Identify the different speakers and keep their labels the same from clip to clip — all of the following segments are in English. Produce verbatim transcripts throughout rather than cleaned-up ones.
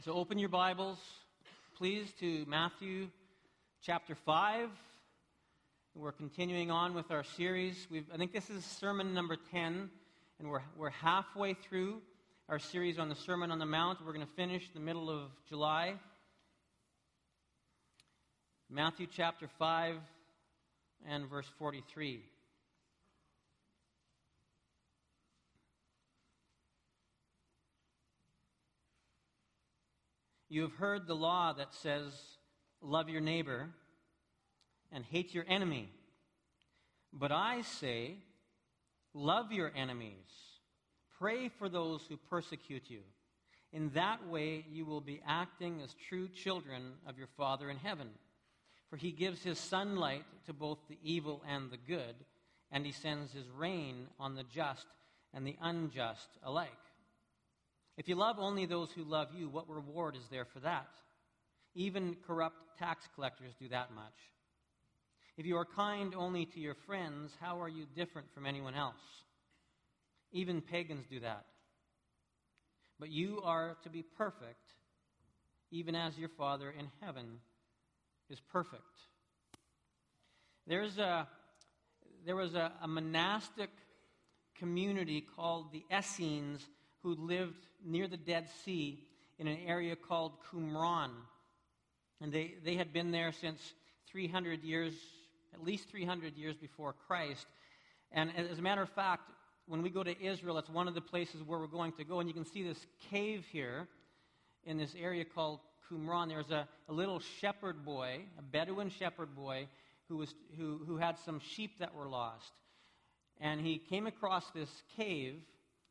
Speaker 1: So open your Bibles, please, to Matthew chapter five. We're continuing on with our series. We've, I think this is sermon number ten, and we're, we're halfway through our series on the Sermon on the Mount. We're going to finish the middle of July. Matthew chapter five and verse forty-three. You have heard the law that says, love your neighbor and hate your enemy. But I say, love your enemies. Pray for those who persecute you. In that way you will be acting as true children of your Father in heaven. For he gives his sunlight to both the evil and the good, and he sends his rain on the just and the unjust alike. If you love only those who love you, what reward is there for that? Even corrupt tax collectors do that much. If you are kind only to your friends, how are you different from anyone else? Even pagans do that. But you are to be perfect, even as your Father in heaven is perfect. There's a, there was a, a monastic community called the Essenes who lived near the Dead Sea in an area called Qumran. And they, they had been there since three hundred years, at least three hundred years before Christ. And as a matter of fact, when we go to Israel, it's one of the places where we're going to go. And you can see this cave here in this area called Qumran. There's a, a little shepherd boy, a Bedouin shepherd boy, who, was, who, who had some sheep that were lost. And he came across this cave,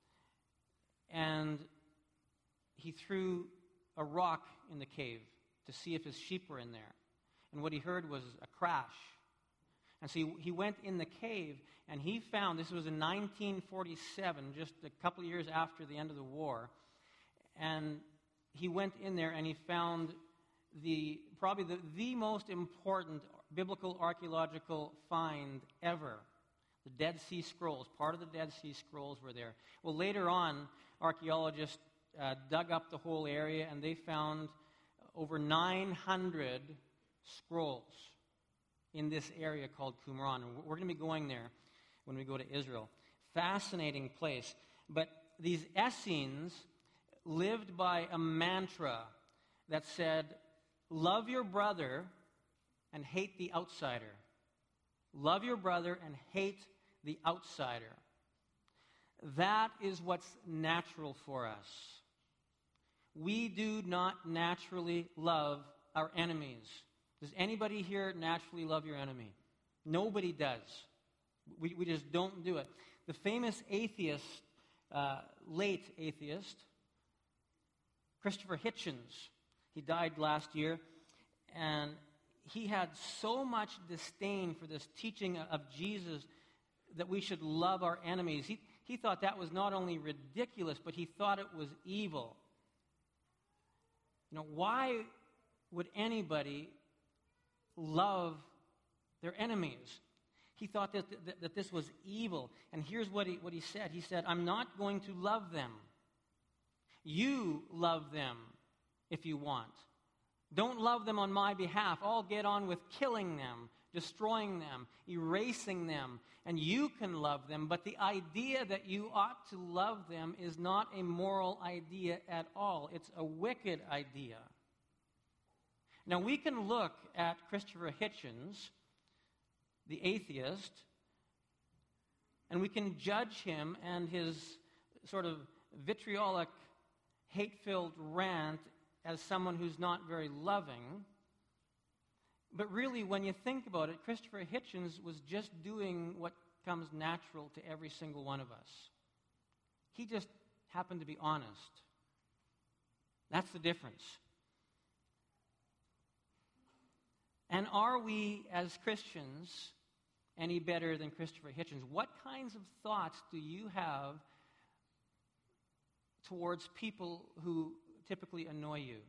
Speaker 1: and he threw a rock in the cave to see if his sheep were in there. And what he heard was a crash. And so he, he went in the cave, and he found, this was in nineteen forty-seven, just a couple of years after the end of the war, and he went in there and he found the probably the, the most important biblical archaeological find ever. The Dead Sea Scrolls, part of the Dead Sea Scrolls were there. Well, later on, archaeologists uh, dug up the whole area, and they found over nine hundred scrolls in this area called Qumran. And we're going to be going there when we go to Israel. Fascinating place. But these Essenes lived by a mantra that said, love your brother and hate the outsider. Love your brother and hate the outsider. That is what's natural for us. We do not naturally love our enemies. Does anybody here naturally love your enemy? Nobody does. We, we just don't do it. The famous atheist, uh, late atheist, Christopher Hitchens, he died last year, and he had so much disdain for this teaching of Jesus that we should love our enemies. He, he thought that was not only ridiculous, but he thought it was evil. You know, why would anybody love their enemies? He thought that, that, that this was evil. And here's what he, what he said. He said, I'm not going to love them. You love them if you want. Don't love them on my behalf. I'll get on with killing them, destroying them, erasing them, and you can love them. But the idea that you ought to love them is not a moral idea at all. It's a wicked idea. Now, we can look at Christopher Hitchens, the atheist, and we can judge him and his sort of vitriolic, hate-filled rant as someone who's not very loving. But really, when you think about it, Christopher Hitchens was just doing what comes natural to every single one of us. He just happened to be honest. That's the difference. And are we, as Christians, any better than Christopher Hitchens? What kinds of thoughts do you have towards people who typically annoy you?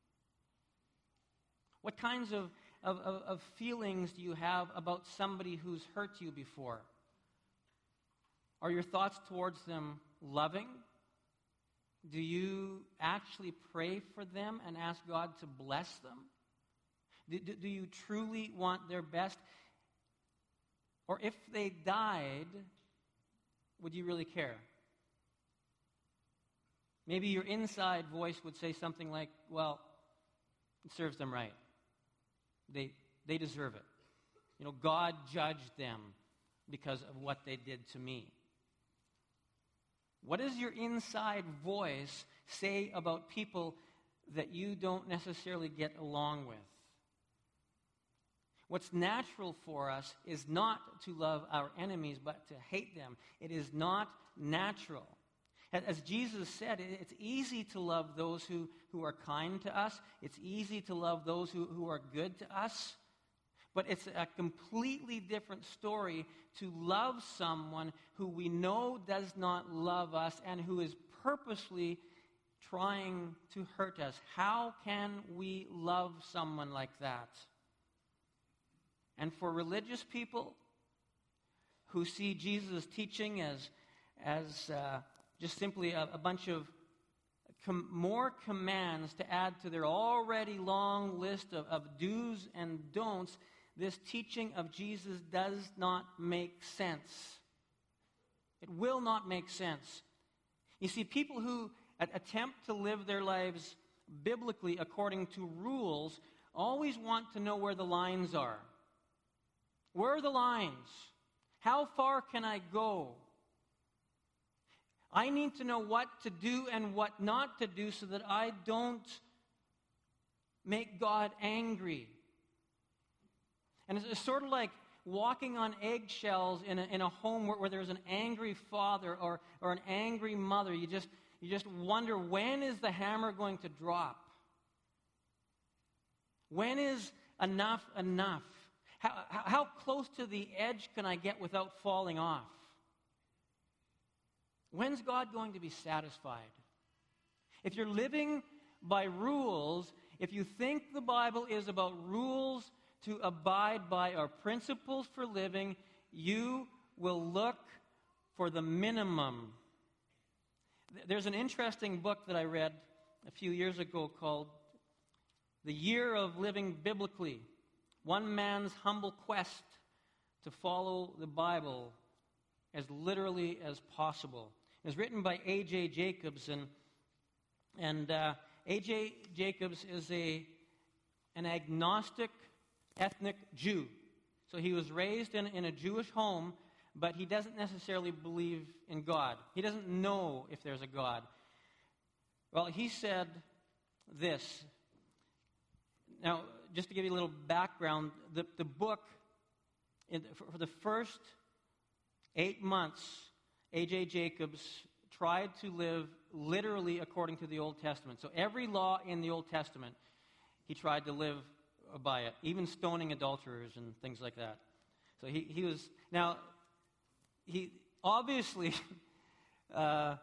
Speaker 1: What kinds of, of, of, of feelings do you have about somebody who's hurt you before? Are your thoughts towards them loving? Do you actually pray for them and ask God to bless them? Do, do, do you truly want their best? Or if they died, would you really care? Maybe your inside voice would say something like, well, it serves them right. They, they deserve it. You know, God judged them because of what they did to me. What does your inside voice say about people that you don't necessarily get along with? What's natural for us is not to love our enemies, but to hate them. It is not natural. As Jesus said, it's easy to love those who, who are kind to us. It's easy to love those who, who are good to us. But it's a completely different story to love someone who we know does not love us and who is purposely trying to hurt us. How can we love someone like that? And for religious people who see Jesus' teaching as, as uh, just simply a, a bunch of com- more commands to add to their already long list of, of do's and don'ts, this teaching of Jesus does not make sense. It will not make sense. You see, people who attempt to live their lives biblically according to rules always want to know where the lines are. Where are the lines? How far can I go? I need to know what to do and what not to do so that I don't make God angry. And it's, it's sort of like walking on eggshells in a, in a home where, where there's an angry father or, or an angry mother. You just, you just wonder, when is the hammer going to drop? When is enough enough? How, how close to the edge can I get without falling off? When's God going to be satisfied? If you're living by rules, if you think the Bible is about rules to abide by or principles for living, you will look for the minimum. There's an interesting book that I read a few years ago called The Year of Living Biblically. One man's humble quest to follow the Bible as literally as possible. It was written by A J Jacobs, and and uh, A J Jacobs is a an agnostic ethnic Jew. So he was raised in, in a Jewish home, but he doesn't necessarily believe in God. He doesn't know if there's a God. Well, he said this. Now, just to give you a little background, the, the book, in, for, for the first eight months, A J Jacobs tried to live literally according to the Old Testament. So every law in the Old Testament, he tried to live by it, even stoning adulterers and things like that. So he, he was, now, he obviously, uh,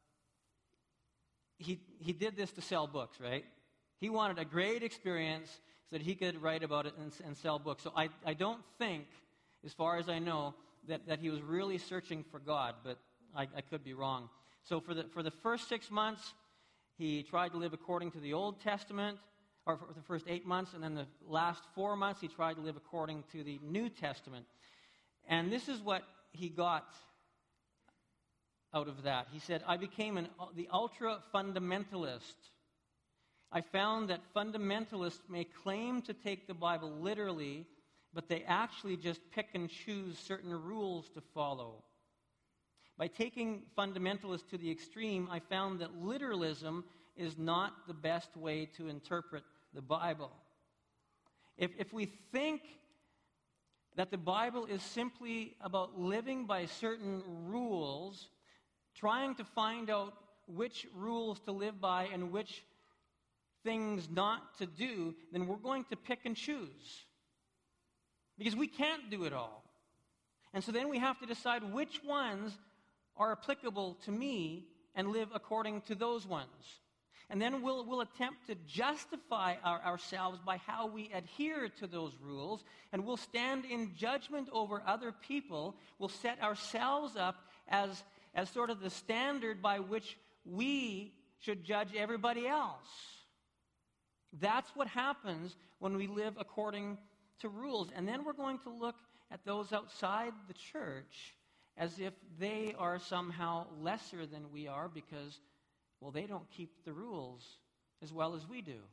Speaker 1: he, he did this to sell books, right? He wanted a great experience so that he could write about it and, and sell books. So I, I don't think, as far as I know, that, that he was really searching for God, but I, I could be wrong. So for the, for the first six months, he tried to live according to the Old Testament, or for the first eight months, and then the last four months, he tried to live according to the New Testament. And this is what he got out of that. He said, I became an, the ultra-fundamentalist. I found that fundamentalists may claim to take the Bible literally, but they actually just pick and choose certain rules to follow. By taking fundamentalists to the extreme, I found that literalism is not the best way to interpret the Bible. If, if we think that the Bible is simply about living by certain rules, trying to find out which rules to live by and which things not to do, then we're going to pick and choose. Because we can't do it all. And so then we have to decide which ones are applicable to me and live according to those ones. And then we'll, we'll attempt to justify our, ourselves by how we adhere to those rules, and we'll stand in judgment over other people. We'll set ourselves up as, as sort of the standard by which we should judge everybody else. That's what happens when we live according to rules. And then we're going to look at those outside the church as if they are somehow lesser than we are because, well, they don't keep the rules as well as we do.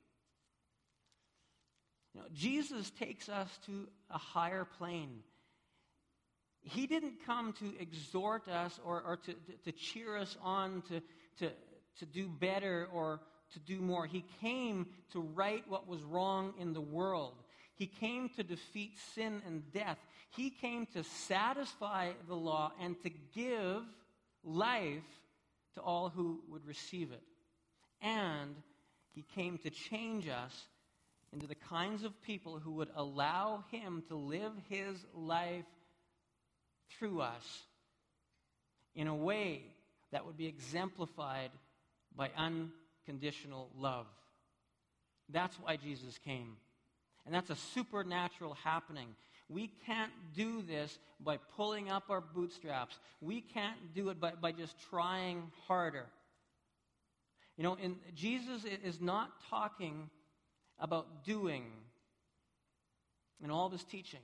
Speaker 1: You know, Jesus takes us to a higher plane. He didn't come to exhort us or, or to, to, to cheer us on to, to, to do better or to do more. He came to right what was wrong in the world. He came to defeat sin and death. He came to satisfy the law and to give life to all who would receive it. And he came to change us into the kinds of people who would allow him to live his life through us in a way that would be exemplified by unconditional love. That's why Jesus came. And that's a supernatural happening. We can't do this by pulling up our bootstraps. We can't do it by, by just trying harder. You know, and Jesus is not talking about doing in all of his teaching.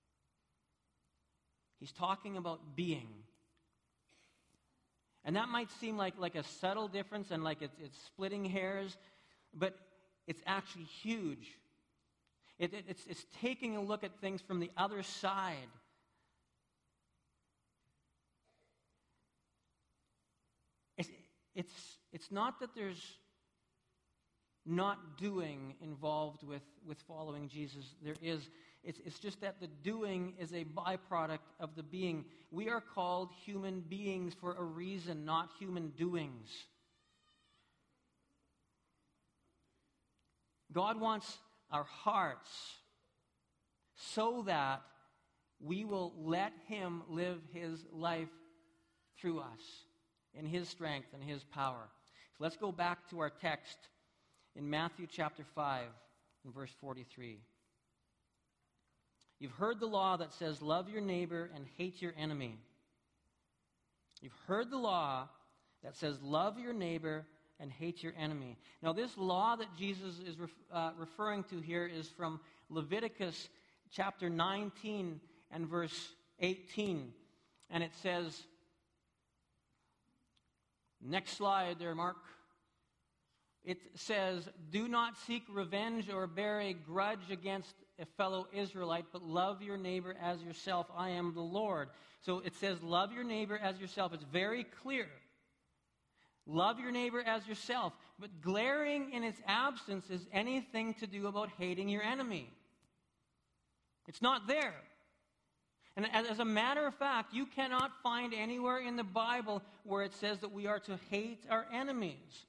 Speaker 1: He's talking about being. And that might seem like, like a subtle difference and like it's, it's splitting hairs, but it's actually huge. It, it, it's, it's taking a look at things from the other side. It's, it's, it's not that there's not doing involved with, with following Jesus. There is. It's, it's just that the doing is a byproduct of the being. We are called human beings for a reason, not human doings. God wants our hearts so that we will let him live his life through us in his strength and his power. So let's go back to our text in Matthew chapter five and verse forty-three. You've heard the law that says, love your neighbor and hate your enemy. You've heard the law that says, love your neighbor and hate your enemy. Now, this law that Jesus is ref, uh, referring to here is from Leviticus chapter nineteen and verse eighteen. And it says, next slide there, Mark. It says, do not seek revenge or bear a grudge against a fellow Israelite, but love your neighbor as yourself. I am the Lord. So it says, love your neighbor as yourself. It's very clear. Love your neighbor as yourself. But glaring in its absence is anything to do about hating your enemy. It's not there. And as a matter of fact, you cannot find anywhere in the Bible where it says that we are to hate our enemies.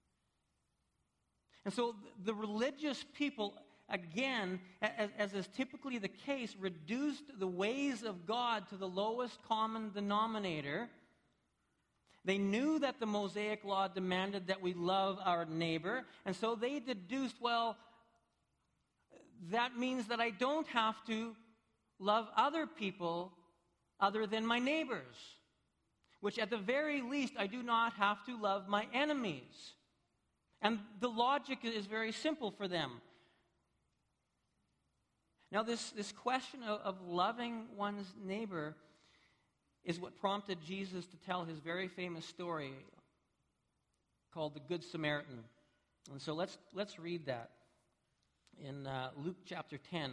Speaker 1: And so the religious people, again, as, as is typically the case, reduced the ways of God to the lowest common denominator. They knew that the Mosaic law demanded that we love our neighbor, and so they deduced, well, that means that I don't have to love other people other than my neighbors, which at the very least I do not have to love my enemies. And the logic is very simple for them. Now, this, this question of, of loving one's neighbor is what prompted Jesus to tell his very famous story called the Good Samaritan. And so let's, let's read that in uh, Luke chapter ten.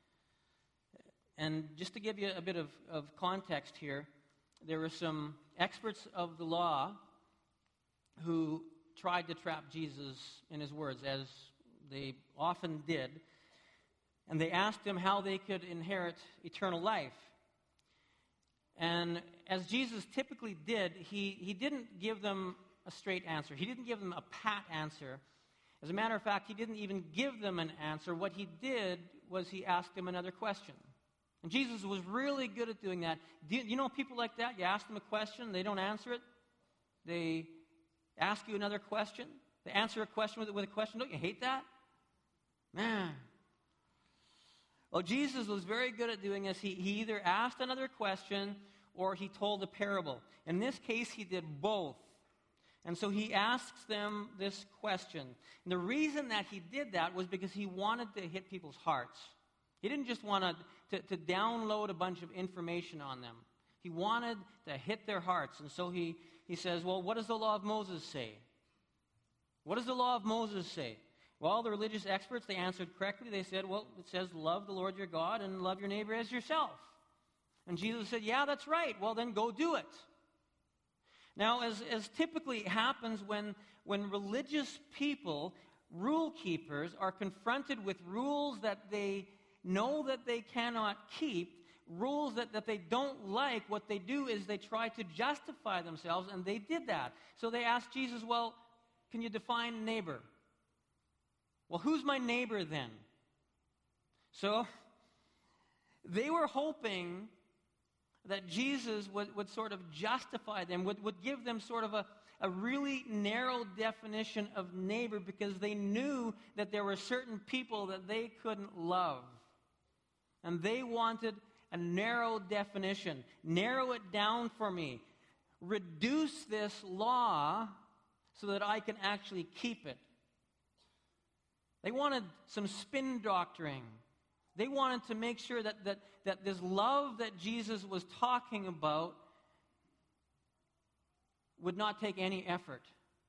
Speaker 1: And just to give you a bit of, of context here, there were some experts of the law who tried to trap Jesus in his words, as they often did. And they asked him how they could inherit eternal life. And as Jesus typically did, he, he didn't give them a straight answer. He didn't give them a pat answer. As a matter of fact, he didn't even give them an answer. What he did was he asked them another question. And Jesus was really good at doing that. Do you, you know people like that? You ask them a question, they don't answer it. They ask you another question. They answer a question with, with a question. Don't you hate that? Man. Well, Jesus was very good at doing this. He, he either asked another question or he told a parable. In this case, he did both. And so he asks them this question. And the reason that he did that was because he wanted to hit people's hearts. He didn't just want to, to, to download a bunch of information on them. He wanted to hit their hearts. And so he, he says, well, what does the law of Moses say? What does the law of Moses say? Well, the religious experts, they answered correctly. They said, well, it says, love the Lord your God and love your neighbor as yourself. And Jesus said, yeah, that's right. Well, then go do it. Now, as, as typically happens when, when religious people, rule keepers, are confronted with rules that they know that they cannot keep, rules that, that they don't like, what they do is they try to justify themselves, and they did that. So they asked Jesus, well, can you define neighbor? Well, who's my neighbor then? So they were hoping that Jesus would, would sort of justify them, would, would give them sort of a, a really narrow definition of neighbor, because they knew that there were certain people that they couldn't love. And they wanted a narrow definition. Narrow it down for me. Reduce this law so that I can actually keep it. They wanted some spin doctoring. They wanted to make sure that, that, that this love that Jesus was talking about would not take any effort.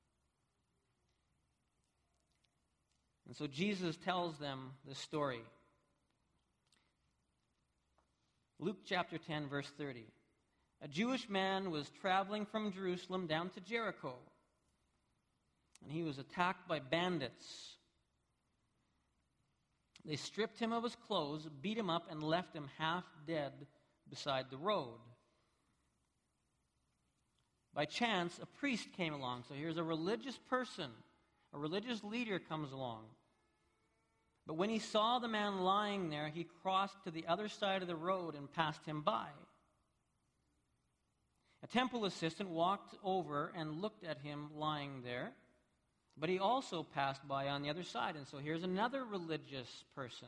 Speaker 1: And so Jesus tells them this story. Luke chapter ten, verse thirty. A Jewish man was traveling from Jerusalem down to Jericho, and he was attacked by bandits. They stripped him of his clothes, beat him up, and left him half dead beside the road. By chance, a priest came along. So here's a religious person, a religious leader comes along. But when he saw the man lying there, he crossed to the other side of the road and passed him by. A temple assistant walked over and looked at him lying there, but he also passed by on the other side. And so here's another religious person.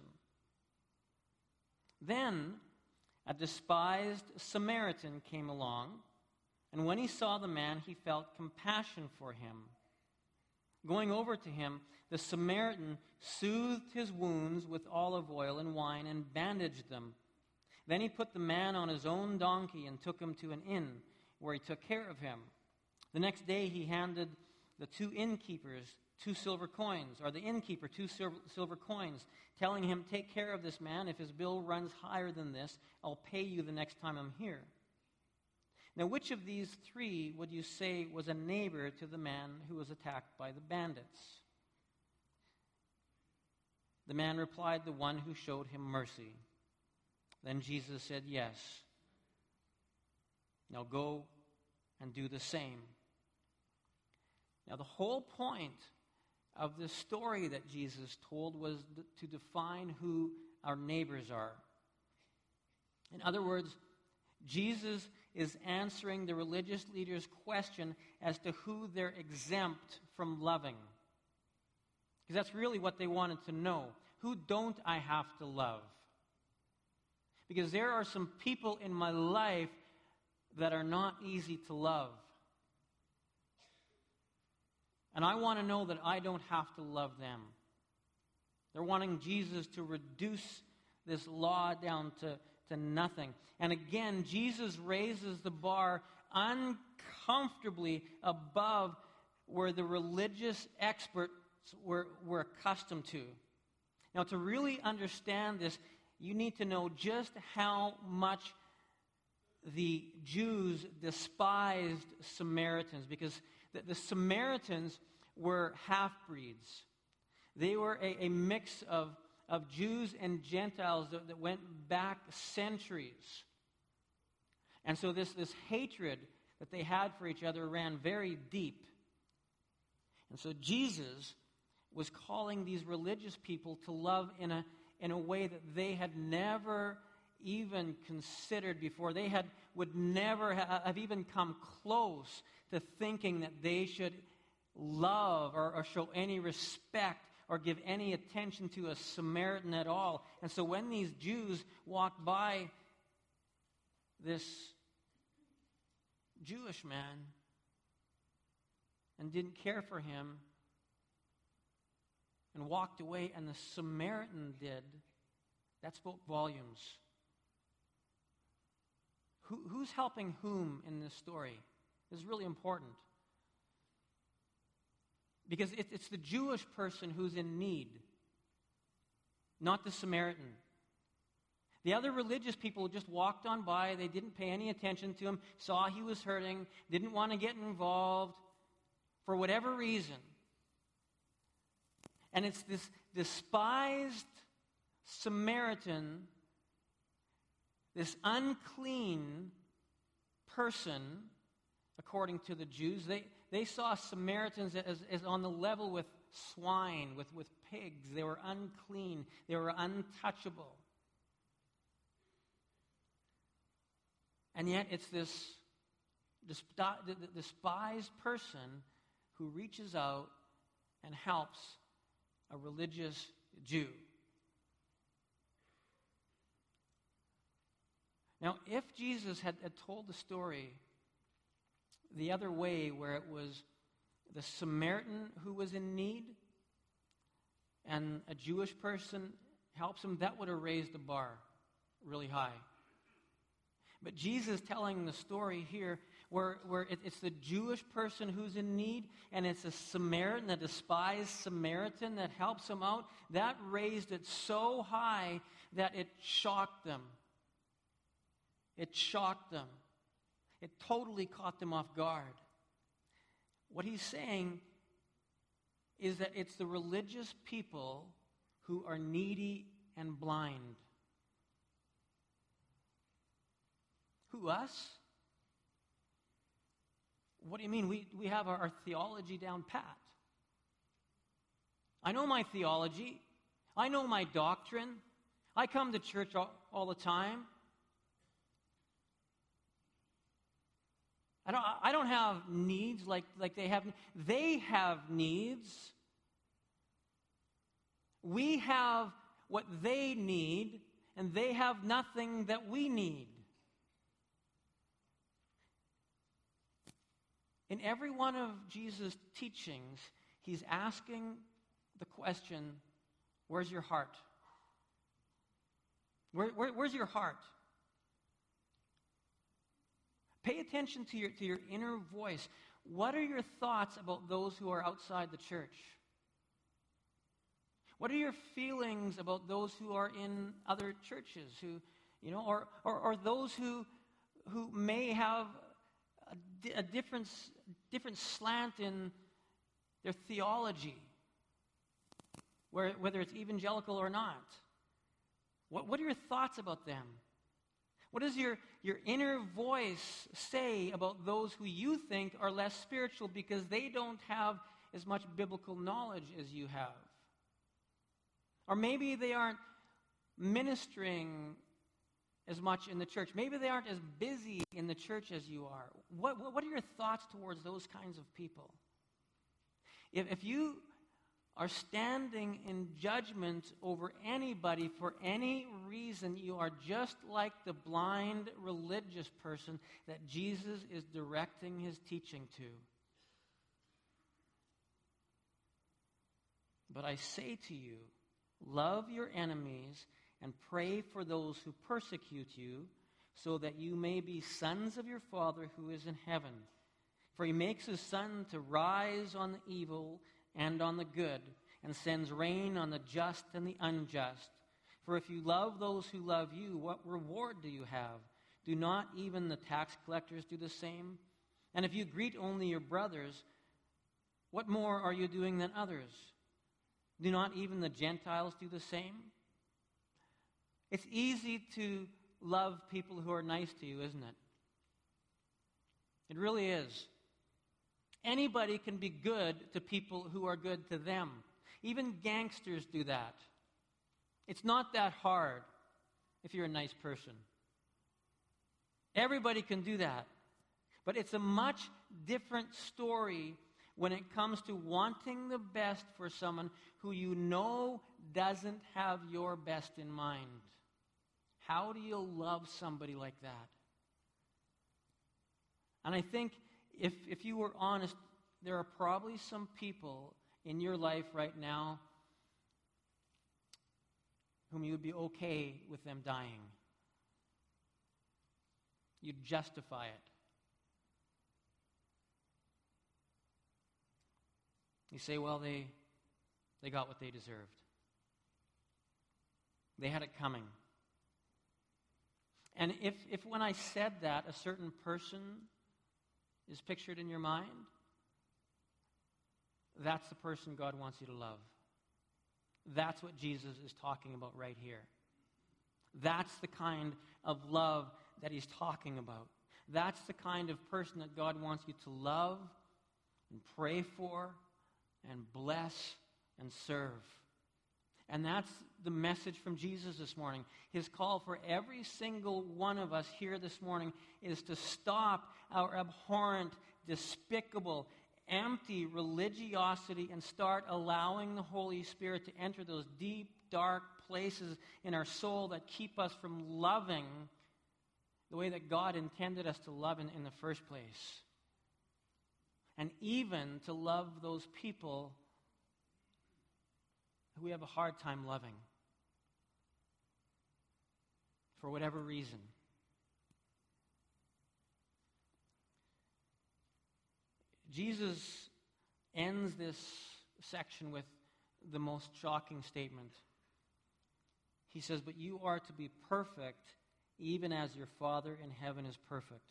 Speaker 1: Then a despised Samaritan came along, and when he saw the man, he felt compassion for him. Going over to him, the Samaritan soothed his wounds with olive oil and wine and bandaged them. Then he put the man on his own donkey and took him to an inn, where he took care of him. The next day he handed the two innkeepers two silver coins, or the innkeeper two silver, silver coins, telling him, take care of this man. If his bill runs higher than this, I'll pay you the next time I'm here. Now, which of these three would you say was a neighbor to the man who was attacked by the bandits? The man replied, the one who showed him mercy. Then Jesus said, yes. Now go and do the same. Now, the whole point of the story that Jesus told was to define who our neighbors are. In other words, Jesus is answering the religious leaders' question as to who they're exempt from loving. Because that's really what they wanted to know. Who don't I have to love? Because there are some people in my life that are not easy to love. And I want to know that I don't have to love them. They're wanting Jesus to reduce this law down to, to nothing. And again, Jesus raises the bar uncomfortably above where the religious experts were, were accustomed to. Now, to really understand this, you need to know just how much the Jews despised Samaritans, because the, the Samaritans were half-breeds. They were a, a mix of, of Jews and Gentiles that, that went back centuries. And so this, this hatred that they had for each other ran very deep. And so Jesus was calling these religious people to love in a, in a way that they had never even considered before. They had would never ha- have even come close to thinking that they should love or, or show any respect or give any attention to a Samaritan at all. And so when these Jews walked by this Jewish man, and didn't care for him and walked away, and the Samaritan did, that spoke volumes. Who, who's helping whom in this story? This is really important. Because it, it's the Jewish person who's in need, not the Samaritan. The other religious people just walked on by. They didn't pay any attention to him, saw he was hurting, didn't want to get involved for whatever reason. And it's this despised Samaritan, this unclean person, according to the Jews. They, they saw Samaritans as, as on the level with swine, with, with pigs. They were unclean. They were untouchable. And yet it's this despised person who reaches out and helps a religious Jew. Now, if Jesus had, had told the story the other way, where it was the Samaritan who was in need and a Jewish person helps him, that would have raised the bar really high. But Jesus telling the story here where, where it, it's the Jewish person who's in need and it's a Samaritan, a despised Samaritan that helps him out, that raised it so high that it shocked them. It shocked them. It totally caught them off guard. What he's saying is that it's the religious people who are needy and blind. Who, us? What do you mean? We, we have our, our theology down pat. I know my theology. I know my doctrine. I come to church all, all the time. I don't, I don't have needs like, like they have. They have needs. We have what they need, and they have nothing that we need. In every one of Jesus' teachings, he's asking the question, where's your heart? Where, where, where's your heart? Pay attention to your, to your inner voice. What are your thoughts about those who are outside the church? What are your feelings about those who are in other churches, who, you know, or or, or those who who may have a, a different different slant in their theology, where, whether it's evangelical or not? What what are your thoughts about them? What does your, your inner voice say about those who you think are less spiritual because they don't have as much biblical knowledge as you have? Or maybe they aren't ministering as much in the church. Maybe they aren't as busy in the church as you are. What, what, what are your thoughts towards those kinds of people? If, if you are standing in judgment over anybody for any reason, you are just like the blind religious person that Jesus is directing his teaching to. But I say to you, love your enemies and pray for those who persecute you, so that you may be sons of your Father who is in heaven. For he makes his sun to rise on the evil and on the good, and sends rain on the just and the unjust. For if you love those who love you, what reward do you have? Do not even the tax collectors do the same? And if you greet only your brothers, what more are you doing than others? Do not even the Gentiles do the same? It's easy to love people who are nice to you, isn't it? It really is. Anybody can be good to people who are good to them. Even gangsters do that. It's not that hard if you're a nice person. Everybody can do that. But it's a much different story when it comes to wanting the best for someone who you know doesn't have your best in mind. How do you love somebody like that? And I think if if you were honest there are probably some people in your life right now whom you would be okay with them dying. You'd justify it. You say, well, they, they got what they deserved. They had it coming. And if, if when I said that, a certain person is pictured in your mind, that's the person God wants you to love. That's what Jesus is talking about right here. That's the kind of love that he's talking about. That's the kind of person that God wants you to love and pray for and bless and serve. And that's the message from Jesus this morning. His call for every single one of us here this morning is to stop our abhorrent, despicable, empty religiosity and start allowing the Holy Spirit to enter those deep, dark places in our soul that keep us from loving the way that God intended us to love in, in the first place. And even to love those people who we have a hard time loving for whatever reason. Jesus ends this section with the most shocking statement. He says, "But you are to be perfect, even as your Father in heaven is perfect."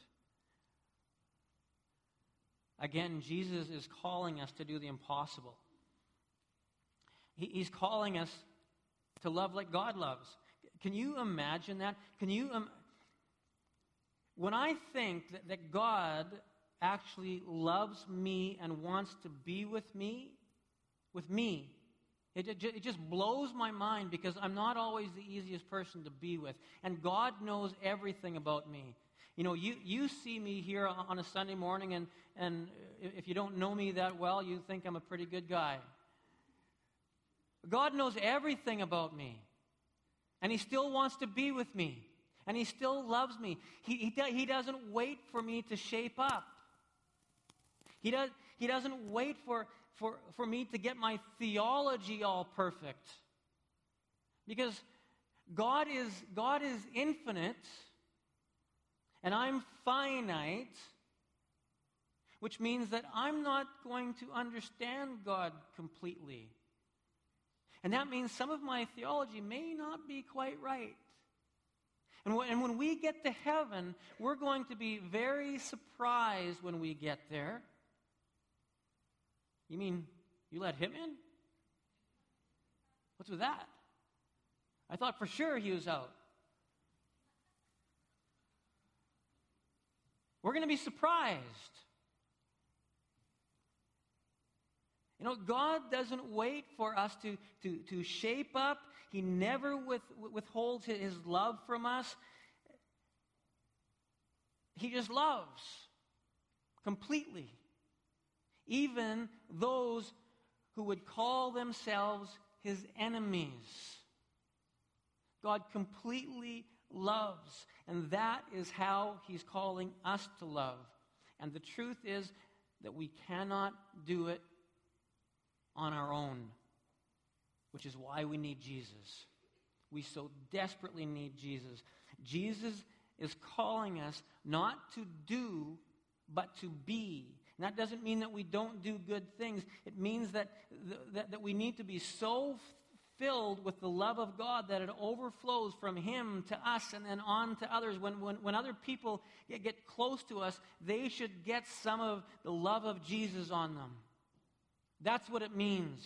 Speaker 1: Again, Jesus is calling us to do the impossible. He, he's calling us to love like God loves. Can you imagine that? Can you? Um, when I think that, that God actually loves me and wants to be with me, with me, it, it, it just blows my mind, because I'm not always the easiest person to be with. And God knows everything about me. You know, you, you see me here on a Sunday morning, and, and if you don't know me that well, you think I'm a pretty good guy. God knows everything about me. And he still wants to be with me. And he still loves me. He, he, he doesn't wait for me to shape up. He, does, he doesn't wait for, for, for me to get my theology all perfect. Because God is, God is infinite, and I'm finite, which means that I'm not going to understand God completely. And that means some of my theology may not be quite right. And, w- and when we get to heaven, we're going to be very surprised when we get there. You mean you let him in? What's with that? I thought for sure he was out. We're going to be surprised. You know, God doesn't wait for us to, to, to shape up. He never with, withholds his love from us. He just loves completely. Even those who would call themselves his enemies. God completely loves. And that is how he's calling us to love. And the truth is that we cannot do it on our own, which is why we need Jesus. We so desperately need Jesus. Jesus is calling us not to do, but to be. And that doesn't mean that we don't do good things. It means that, that, that we need to be so filled with the love of God that it overflows from him to us and then on to others. When, when, when other people get, get close to us, they should get some of the love of Jesus on them. That's what it means.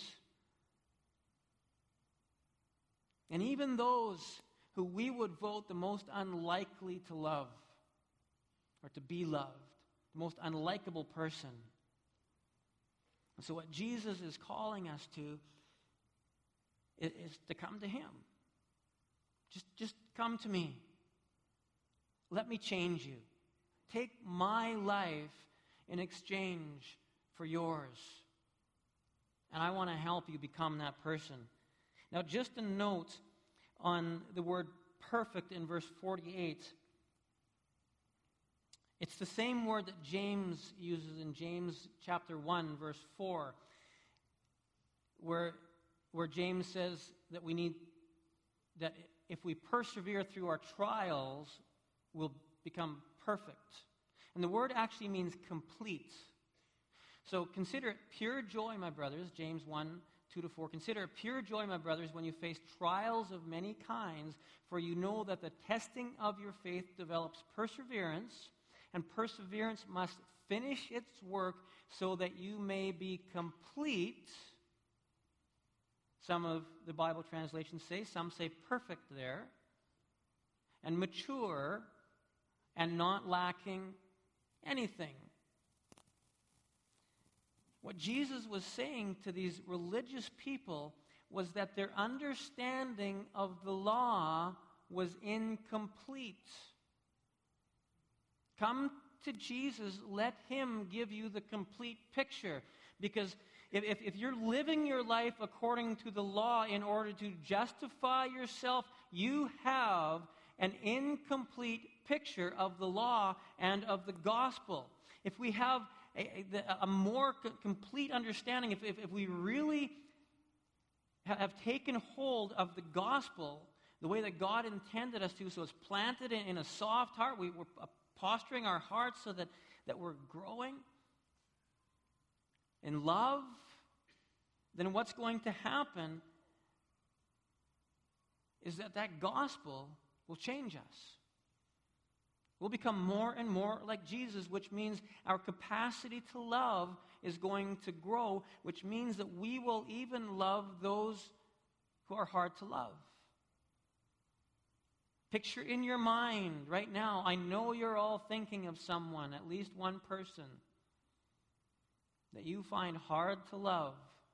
Speaker 1: And even those who we would vote the most unlikely to love or to be loved, the most unlikable person. And so what Jesus is calling us to is, is to come to him. Just, just come to me. Let me change you. Take my life in exchange for yours. And I want to help you become that person. Now, just a note on the word perfect in verse forty-eight. It's the same word that James uses in James chapter one, verse four, where, where James says that we need, that if we persevere through our trials, we'll become perfect. And the word actually means complete. So consider it pure joy, my brothers, James one, two to four. Consider it pure joy, my brothers, when you face trials of many kinds, for you know that the testing of your faith develops perseverance, and perseverance must finish its work so that you may be complete. Some of the Bible translations say, some say perfect there, and mature, and not lacking anything. What Jesus was saying to these religious people was that their understanding of the law was incomplete. Come to Jesus, let him give you the complete picture. Because if, if, if you're living your life according to the law in order to justify yourself, you have an incomplete picture of the law and of the gospel. If we have a, a, a more c- complete understanding, if, if, if we really ha- have taken hold of the gospel the way that God intended us to, so it's planted in, in a soft heart, we, we're uh, posturing our hearts so that, that we're growing in love, then what's going to happen is that that gospel will change us. We'll become more and more like Jesus, which means our capacity to love is going to grow, which means that we will even love those who are hard to love. Picture in your mind right now, I know you're all thinking of someone, at least one person, that you find hard to love.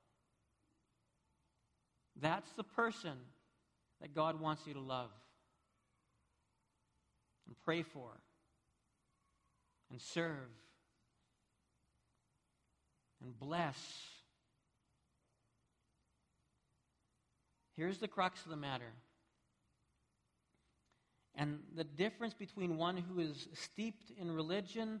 Speaker 1: That's the person that God wants you to love and pray for and serve and bless. Here's the crux of the matter. And the difference between one who is steeped in religion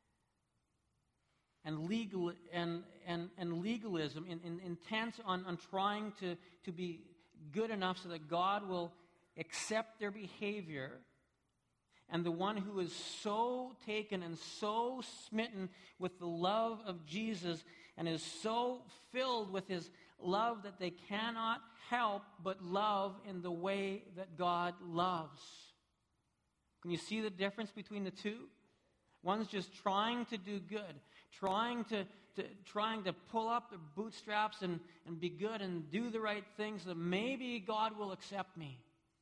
Speaker 1: and legal and, and, and legalism, in, in, intense on, on trying to, to be good enough so that God will accept their behavior, and the one who is so taken and so smitten with the love of Jesus and is so filled with his love that they cannot help but love in the way that God loves. Can you see the difference between the two? One's just trying to do good, trying to, to trying to pull up their bootstraps and, and be good and do the right things so that maybe God will accept me.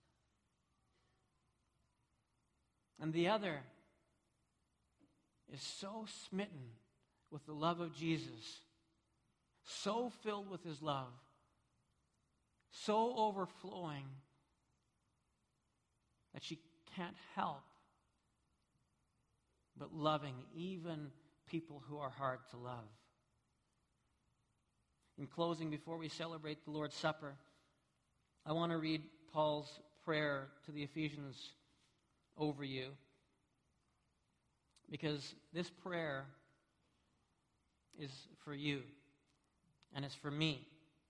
Speaker 1: And the other is so smitten with the love of Jesus, so filled with his love, so overflowing that she can't help but loving even people who are hard to love. In closing, before we celebrate the Lord's Supper, I want to read Paul's prayer to the Ephesians over you, because this prayer is for you and it's for me.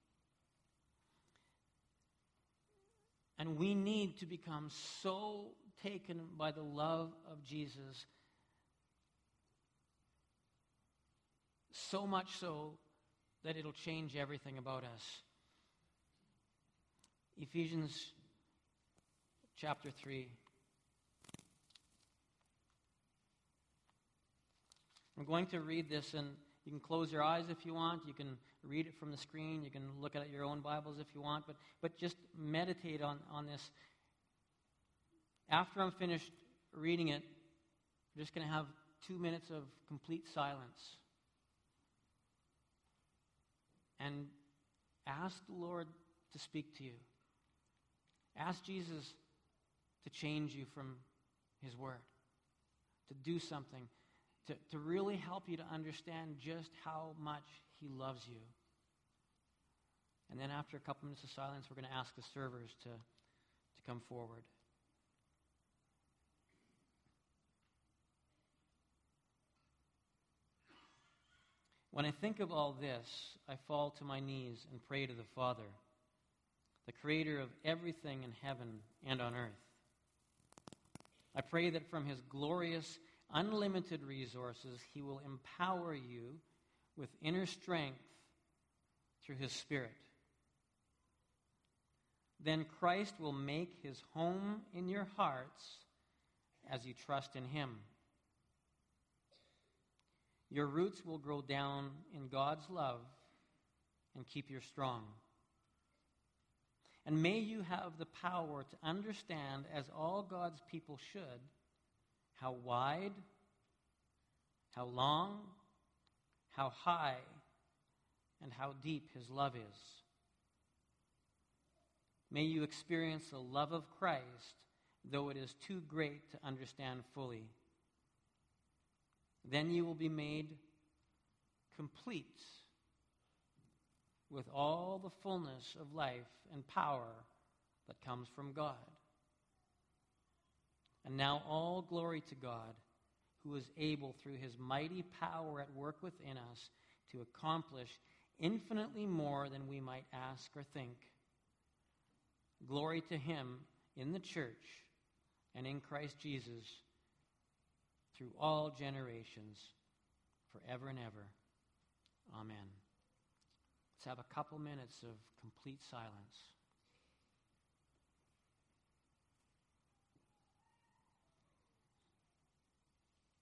Speaker 1: And we need to become so taken by the love of Jesus, so much so that it'll change everything about us. Ephesians chapter three. I'm going to read this, and you can close your eyes if you want. You can read it from the screen. You can look at your own Bibles if you want. But, but just meditate on, on this. After I'm finished reading it, we're just going to have two minutes of complete silence. And ask the Lord to speak to you. Ask Jesus to change you from his word, to do something, to, to really help you to understand just how much he loves you. And then after a couple minutes of silence, we're going to ask the servers to, to come forward. When I think of all this, I fall to my knees and pray to the Father, the creator of everything in heaven and on earth. I pray that from his glorious, unlimited resources, he will empower you with inner strength through his Spirit. Then Christ will make his home in your hearts as you trust in him. Your roots will grow down in God's love and keep you strong. And may you have the power to understand, as all God's people should, how wide, how long, how high, and how deep his love is. May you experience the love of Christ, though it is too great to understand fully. Then you will be made complete with all the fullness of life and power that comes from God. And now all glory to God, who is able through his mighty power at work within us to accomplish infinitely more than we might ask or think. Glory to him in the church and in Christ Jesus through all generations, forever and ever. Amen. Let's have a couple minutes of complete silence.